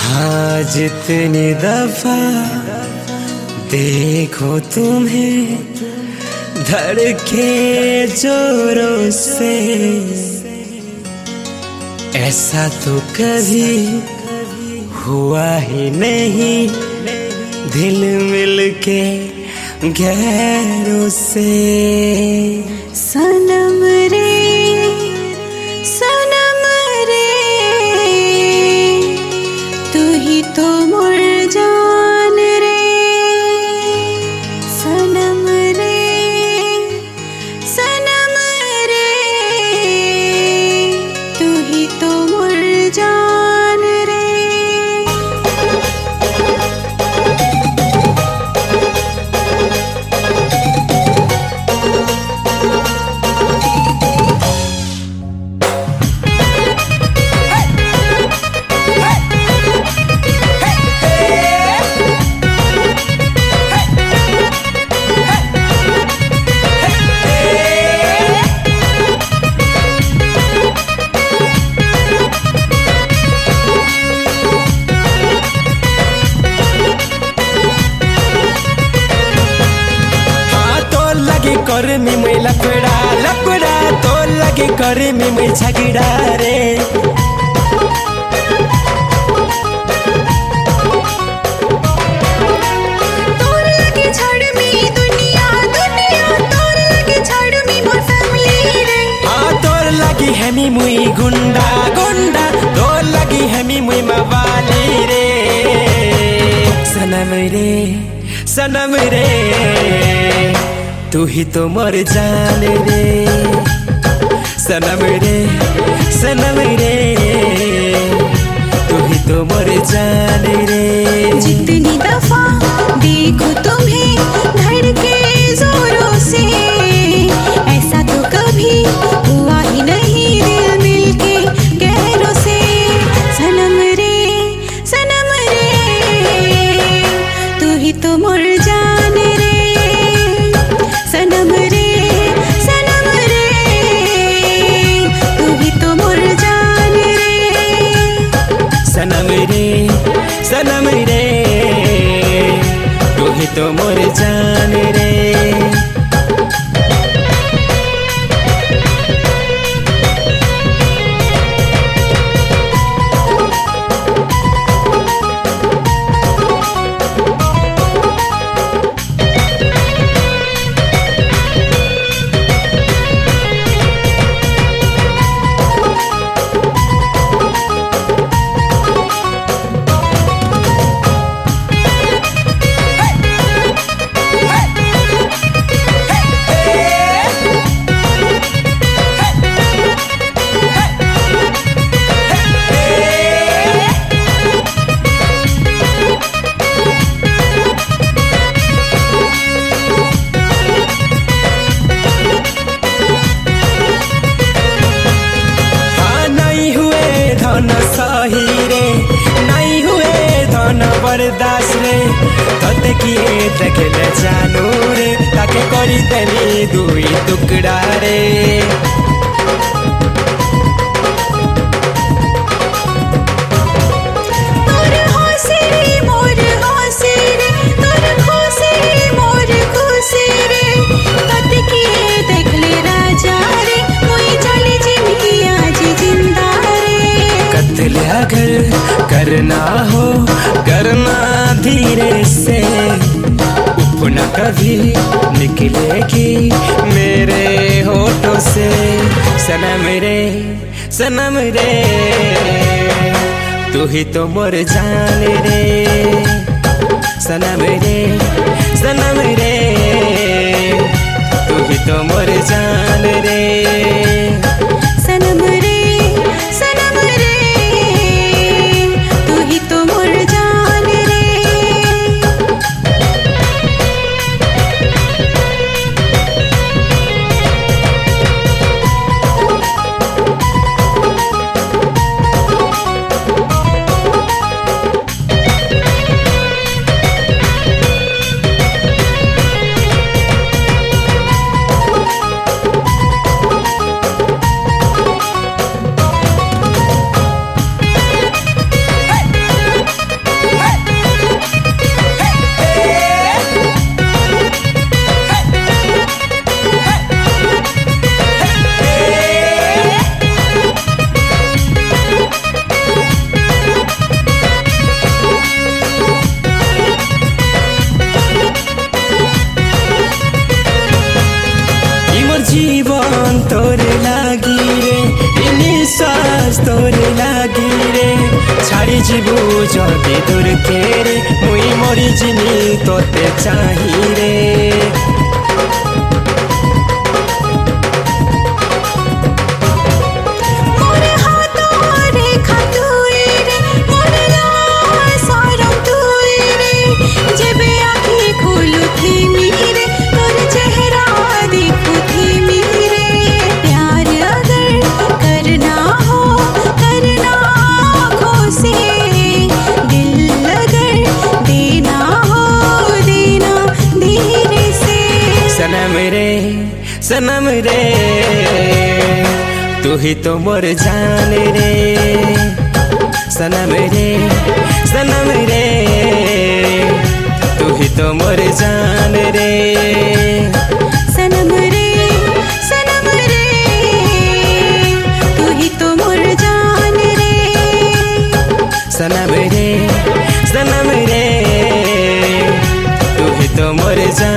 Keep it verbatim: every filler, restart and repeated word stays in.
हाँ जितनी दफा देखो तुम्हें धड़के जोरों से, ऐसा तो कभी हुआ ही नहीं दिल मिलके गैरों से। सनम रे सनम रे तू ही तो मोर जान रे। सनम रे सनम रे तू ही तो मोर जान रे। करे में मैं लकड़ा लकड़ा तो लगे करे में मैं झगड़ा रे। तोर लगे छड़ में दुनिया दुनिया तोर लगे छड़ में मोर फैमिली रे। हाँ तोर लगी है मी मुई गुंडा गुंडा तोर लगी है मी मुई मवाली रे। सनम रे सनम रे तू ही तो मोर जान रे। सनम रे सनम रे तू ही तो मोर जान रे। जितनी दफा देखो तुम्हें धड़के जोरों से, ऐसा तो कभी हुआ ही नहीं दिल मिलके गैरों से। सनम रे सनम रे तू ही तो मोर जान रे। सनम रे सनम रे तू ही तो मोर जान रे। सनम रे सनम रे तू ही तो मोर जान रे। धन सही रे नहीं हुए धन बर्दाश्त रे तते किए देखले जानू रे ताके करी देनी दुई टुकड़ा रे। तोर हंसी रे मोर हंसी रे तोर खुशी रे मोर खुशी रे तते किए देखले राजा रे कोई चली जिंदगी आज जिंदा रे। कत्ल अगर करना हो करना धीरे से, उपना कभी निकलेगी मेरे होठों से। सनम रे सनम रे तू ही तो मोर जान रे। सनम रे सनम रे तू ही तो मोर जान रे। सनम रे सनम रे तू ही तो मोर जान रे। जदि दूर के रे मुई मरी जिमी तोते चाही रे मोर हाथों रेखा तुई रे मोर सारम तुई रे जेबे आँखी खोलू थी मेरे तोर चेहरा देखू थी मेरे प्यार अगर करना हो करना आँखों से दिल अगर देना हो देना धीरे से सनम रे सनम रे तू ही तो मोर जान रे सनम रे सनम रे तू ही तो मोर जान रे सनम रे सनम रे तू ही तो मोर जान रे सनम रे सनम रे तू ही तो मोर जान